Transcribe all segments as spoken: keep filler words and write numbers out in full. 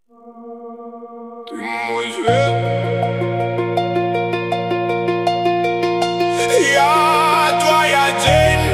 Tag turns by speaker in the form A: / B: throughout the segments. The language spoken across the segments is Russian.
A: Ты мой свет, я твоя тень.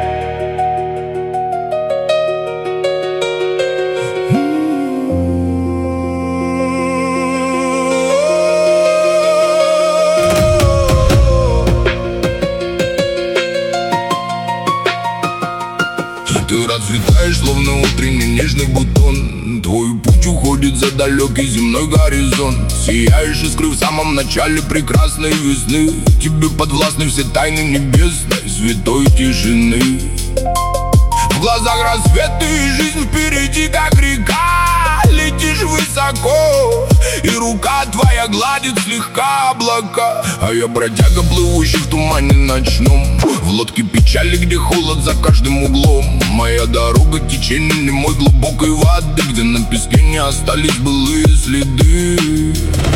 A: Ты расцветаешь, словно утренний нежный бутон. Твой путь уходит за далекий земной горизонт. Сияешь искры в самом начале прекрасной весны. Тебе подвластны все тайны небесной святой тишины. В глазах рассвет и жизнь впереди, как река. Летишь высоко, и рука твоя гладит слегка облака. А я бродяга, плывущий в тумане ночном, в лодке печали, где холод за каждым углом. Моя дорога течение немой глубокой воды, где на песке не остались былые следы.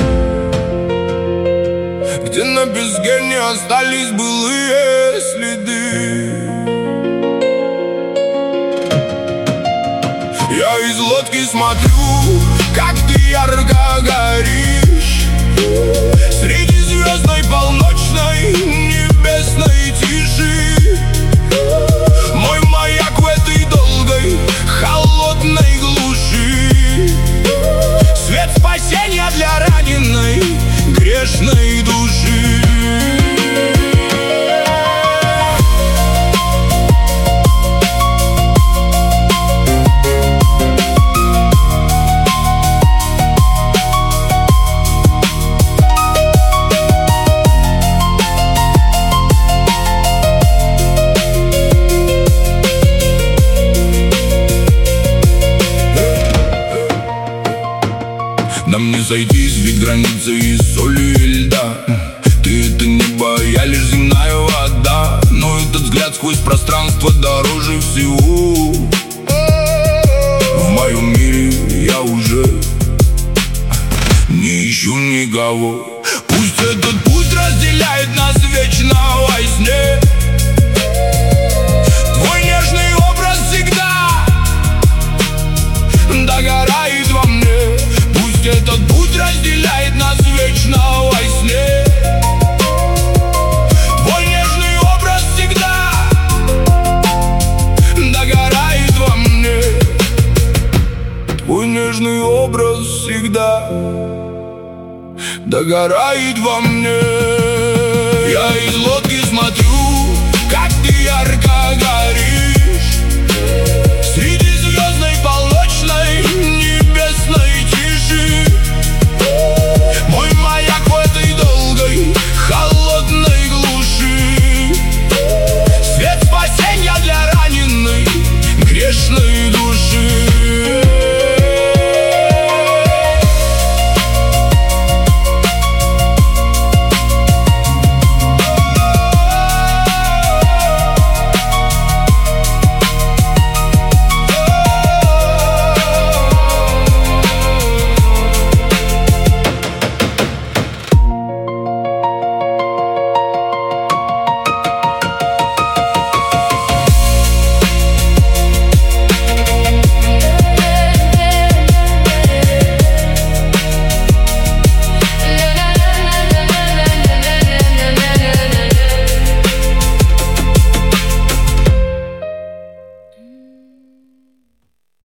A: Где на песке не остались былые следы. Я из лодки смотрю, как ты ярко горишь среди звездной полночной небесной тиши. Мой маяк в этой долгой холодной глуши. Свет спасения для раненой грешной души. Нам не сойтись, ведь граница из соли и льда. Ты — это небо, я лишь земная вода. Но этот взгляд сквозь пространство дороже всего. В моем мире я уже не ищу никого. Пусть этот путь разделяет нас вечно во сне. Твой нежный образ всегда догорает во мне. Пусть этот путь разделяет нас вечно во сне. Твой нежный образ всегда догорает во мне. Твой нежный образ всегда догорает во мне. Я из лодки смотрю, как ты ярко